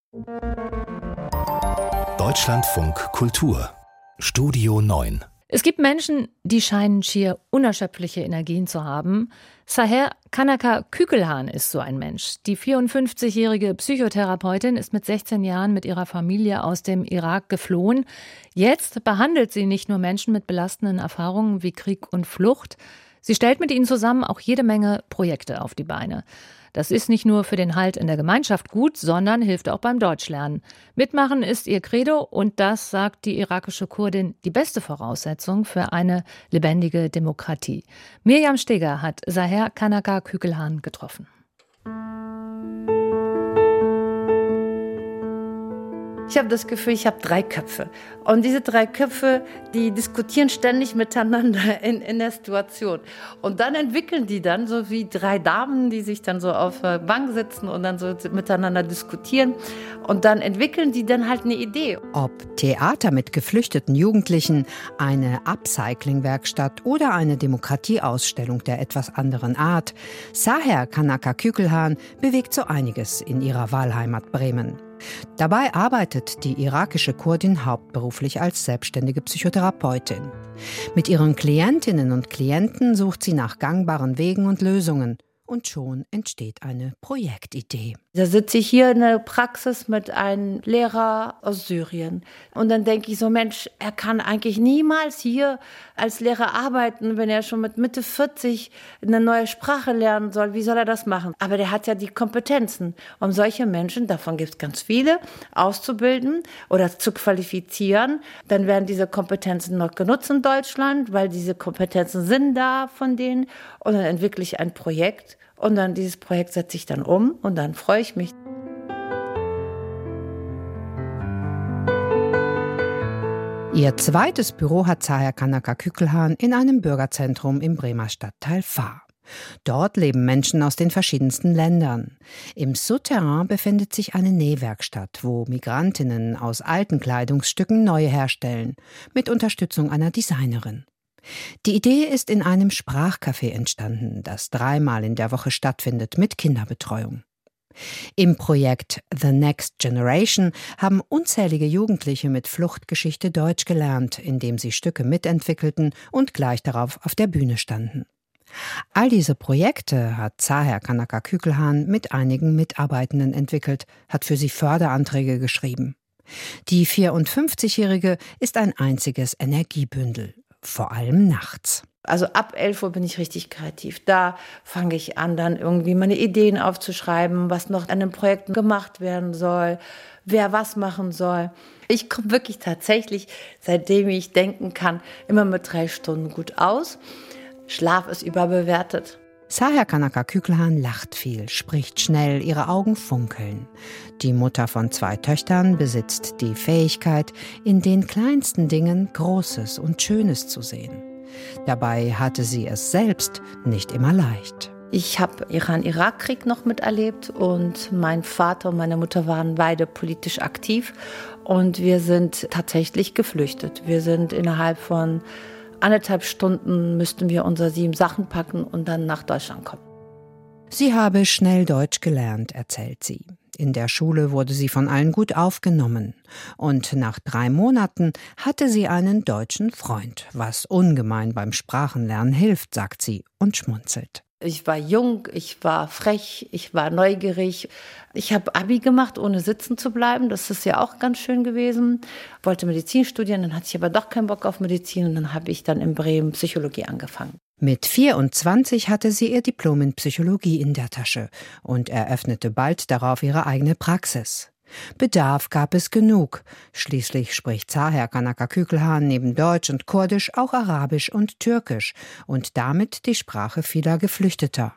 Deutschlandfunk Kultur Studio 9. Es gibt Menschen, die scheinen schier unerschöpfliche Energien zu haben. Saher Kanaka Kükelhan ist so ein Mensch. Die 54-jährige Psychotherapeutin ist mit 16 Jahren mit ihrer Familie aus dem Irak geflohen. Jetzt behandelt sie nicht nur Menschen mit belastenden Erfahrungen wie Krieg und Flucht. Sie stellt mit ihnen zusammen auch jede Menge Projekte auf die Beine. Das ist nicht nur für den Halt in der Gemeinschaft gut, sondern hilft auch beim Deutschlernen. Mitmachen ist ihr Credo und das, sagt die irakische Kurdin, die beste Voraussetzung für eine lebendige Demokratie. Mirjam Steger hat Saher Kanaka Kükelhan getroffen. Ich habe das Gefühl, ich habe 3 Köpfe. Und diese 3 Köpfe, die diskutieren ständig miteinander in der Situation. Und dann entwickeln die dann so wie 3 Damen, die sich dann so auf der Bank sitzen und dann so miteinander diskutieren. Und dann entwickeln die dann halt eine Idee. Ob Theater mit geflüchteten Jugendlichen, eine Upcycling-Werkstatt oder eine Demokratieausstellung der etwas anderen Art, Saher Kanaka Kükelhan bewegt so einiges in ihrer Wahlheimat Bremen. Dabei arbeitet die irakische Kurdin hauptberuflich als selbstständige Psychotherapeutin. Mit ihren Klientinnen und Klienten sucht sie nach gangbaren Wegen und Lösungen. Und schon entsteht eine Projektidee. Da sitze ich hier in der Praxis mit einem Lehrer aus Syrien. Und dann denke ich so, Mensch, er kann eigentlich niemals hier als Lehrer arbeiten, wenn er schon mit Mitte 40 eine neue Sprache lernen soll. Wie soll er das machen? Aber der hat ja die Kompetenzen, um solche Menschen, davon gibt es ganz viele, auszubilden oder zu qualifizieren. Dann werden diese Kompetenzen noch genutzt in Deutschland, weil diese Kompetenzen sind da von denen. Und dann entwickle ich ein Projekt. Und dann dieses Projekt setze ich dann um und dann freue ich mich. Ihr zweites Büro hat Saher Kanaka Kükelhan in einem Bürgerzentrum im Bremer Stadtteil Fahr. Dort leben Menschen aus den verschiedensten Ländern. Im Souterrain befindet sich eine Nähwerkstatt, wo Migrantinnen aus alten Kleidungsstücken neue herstellen, mit Unterstützung einer Designerin. Die Idee ist in einem Sprachcafé entstanden, das 3-mal in der Woche stattfindet mit Kinderbetreuung. Im Projekt The Next Generation haben unzählige Jugendliche mit Fluchtgeschichte Deutsch gelernt, indem sie Stücke mitentwickelten und gleich darauf auf der Bühne standen. All diese Projekte hat Saher Kanaka Kükelhan mit einigen Mitarbeitenden entwickelt, hat für sie Förderanträge geschrieben. Die 54-Jährige ist ein einziges Energiebündel. Vor allem nachts. Also ab 11 Uhr bin ich richtig kreativ. Da fange ich an, dann irgendwie meine Ideen aufzuschreiben, was noch an den Projekten gemacht werden soll, wer was machen soll. Ich komme wirklich tatsächlich, seitdem ich denken kann, immer mit 3 Stunden gut aus. Schlaf ist überbewertet. Saher Kanaka Kükelhan lacht viel, spricht schnell, ihre Augen funkeln. Die Mutter von 2 Töchtern besitzt die Fähigkeit, in den kleinsten Dingen Großes und Schönes zu sehen. Dabei hatte sie es selbst nicht immer leicht. Ich habe Iran-Irak-Krieg noch miterlebt und mein Vater und meine Mutter waren beide politisch aktiv und wir sind tatsächlich geflüchtet. Wir sind innerhalb von 1,5 Stunden müssten wir unsere 7 Sachen packen und dann nach Deutschland kommen. Sie habe schnell Deutsch gelernt, erzählt sie. In der Schule wurde sie von allen gut aufgenommen. Und nach 3 Monaten hatte sie einen deutschen Freund, was ungemein beim Sprachenlernen hilft, sagt sie und schmunzelt. Ich war jung, ich war frech, ich war neugierig. Ich habe Abi gemacht, ohne sitzen zu bleiben. Das ist ja auch ganz schön gewesen. Wollte Medizin studieren, dann hatte ich aber doch keinen Bock auf Medizin. Und dann habe ich dann in Bremen Psychologie angefangen. Mit 24 hatte sie ihr Diplom in Psychologie in der Tasche und eröffnete bald darauf ihre eigene Praxis. Bedarf gab es genug. Schließlich spricht Saher Kanaka Kükelhan neben Deutsch und Kurdisch auch Arabisch und Türkisch und damit die Sprache vieler Geflüchteter.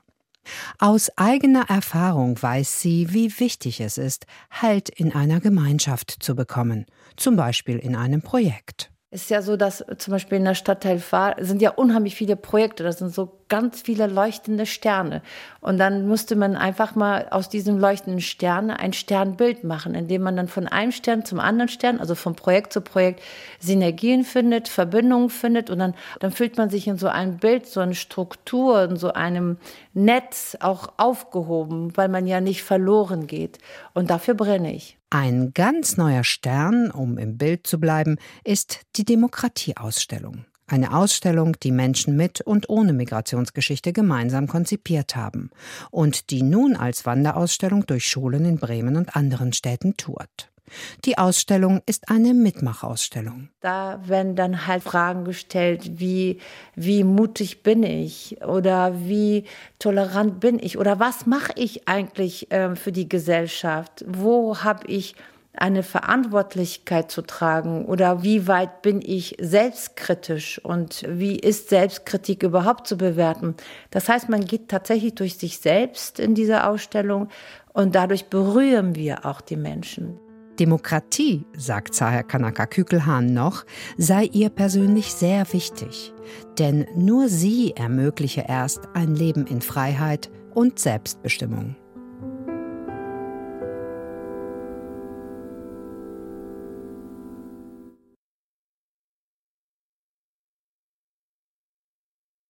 Aus eigener Erfahrung weiß sie, wie wichtig es ist, Halt in einer Gemeinschaft zu bekommen, zum Beispiel in einem Projekt. Es ist ja so, dass zum Beispiel in der Stadtteil Fahr sind ja unheimlich viele Projekte. Das sind so ganz viele leuchtende Sterne. Und dann musste man einfach mal aus diesen leuchtenden Sternen ein Sternbild machen, indem man dann von einem Stern zum anderen Stern, also von Projekt zu Projekt, Synergien findet, Verbindungen findet. Und dann fühlt man sich in so einem Bild, so eine Struktur, in so einem Netz auch aufgehoben, weil man ja nicht verloren geht. Und dafür brenne ich. Ein ganz neuer Stern, um im Bild zu bleiben, ist die Demokratieausstellung. Eine Ausstellung, die Menschen mit und ohne Migrationsgeschichte gemeinsam konzipiert haben und die nun als Wanderausstellung durch Schulen in Bremen und anderen Städten tourt. Die Ausstellung ist eine Mitmachausstellung. Da werden dann halt Fragen gestellt, wie mutig bin ich oder wie tolerant bin ich oder was mache ich eigentlich für die Gesellschaft? Wo habe ich eine Verantwortlichkeit zu tragen oder wie weit bin ich selbstkritisch und wie ist Selbstkritik überhaupt zu bewerten? Das heißt, man geht tatsächlich durch sich selbst in dieser Ausstellung und dadurch berühren wir auch die Menschen. Demokratie, sagt Zaher Kanaka-Kükelhahn noch, sei ihr persönlich sehr wichtig. Denn nur sie ermögliche erst ein Leben in Freiheit und Selbstbestimmung.